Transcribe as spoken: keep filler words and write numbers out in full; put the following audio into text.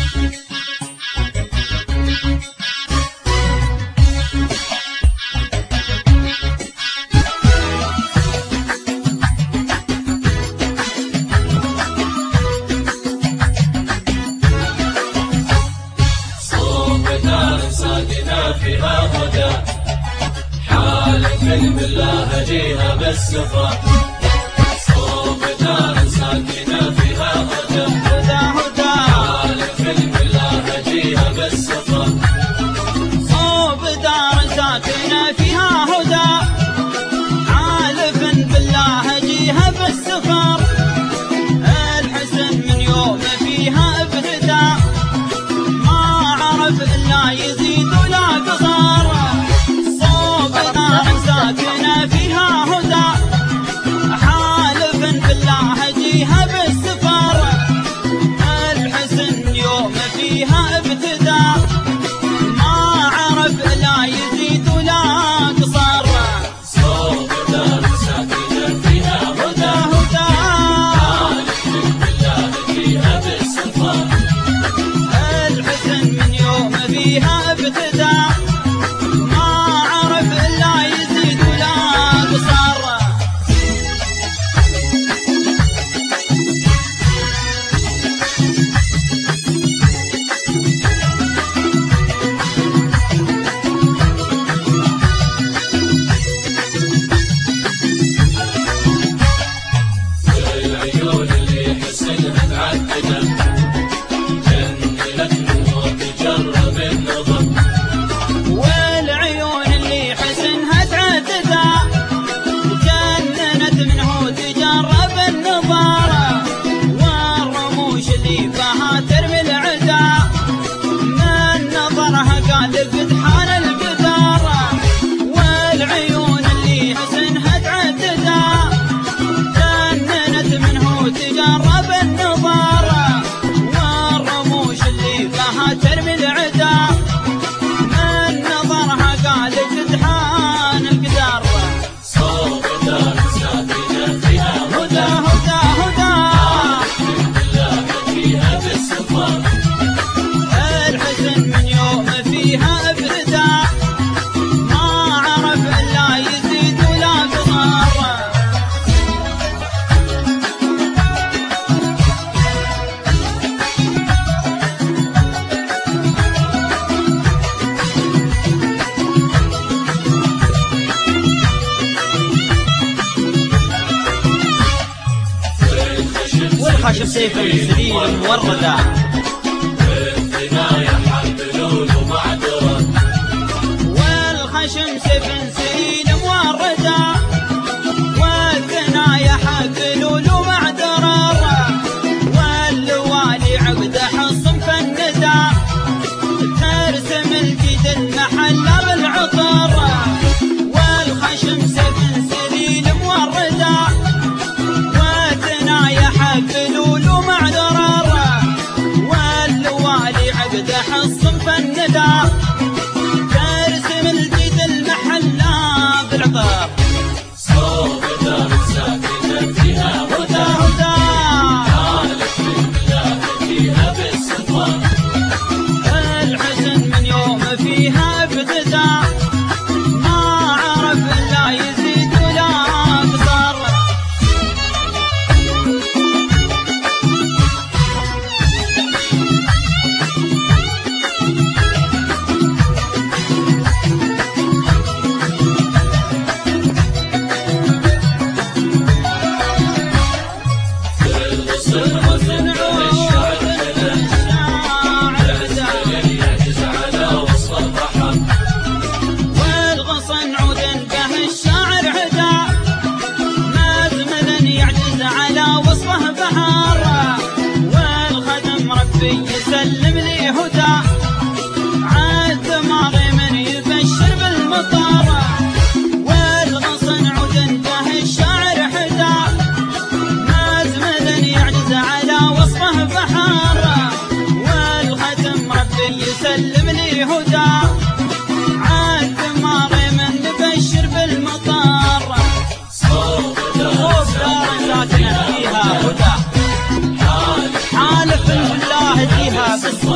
فيها هدى حالف بالله جيها بالسفر صوب دار ساكنة فيها هدى هدى هدى حالف بالله جيها بالسفر صوب دار ساكنة فيها هدى حالف بالله جيها بالسفر الحسن من يوم فيها ابتدى ما عرف إلا يزيد ولا قصر صوب دار ساكنة فيها هدى حالف بالله جيها بالسفر الحسن يوم فيها ابتدى ما عرف إلا يزيد ولا قصر صوب دار ساكنة فيها هدى هدى حالف بالله جيها بالسفر الحسن من يوم فيها ابتدى ما عرف إلا يزيد ولا قصر العيون اللي حسنها تعددت جننت الموت جرب النظر والعيون اللي حسنها تعددى جننت منه تجرب النظر والرموش اللي فيها ترمي العدا من نظرها قال فتحان القدر والعيون اللي حسنها تعددى جننت منه تجرب النظر والرموش اللي فيها ترمي العدا من نظرها قال فتحان القدر صوب دار ساكنة فيها هدى هدى هدى هدى بالله فيها بالسفر الحسن من يوم فيها ابتدى ما عرف إلا يزيد ولا قصر والخشب سيف سليل موردة والثنايا حبلول ومعدرة والخشم سيف سليل موردة والثنايا حبلول ومعدرر واللوالي عقد حصن فندى ترسم الجيد المحلة بالعطر والخشم سيف سليل موردة والثنايا حبلول ومعدرر واللوالي عقد حصن فندى ترسم الجيد المحلة بالعطر صوب دار ساكنة فيها هدى هدى هدى حالف بالله فيها بالسفر الحسن من يوم فيها ابتدى ما عرف إلا يزيد ولا قصر الغصن الشعر يعجز على وصف الرحم والغصن عود به الشاعر عدا مازمن يعجز على وصفه بحار والخدم ربي يسلم لي هدى عاد دماغي من يبشر بالمطر والغصن عود به الشاعر عدا مازمن يعجز على وصفه بحار والخدم ربي يسلم لي هدى عاد دماغي من نبشر بالمطر صوب صوب دار ساكنة فيها هدى حالف بالله جيها بالسفر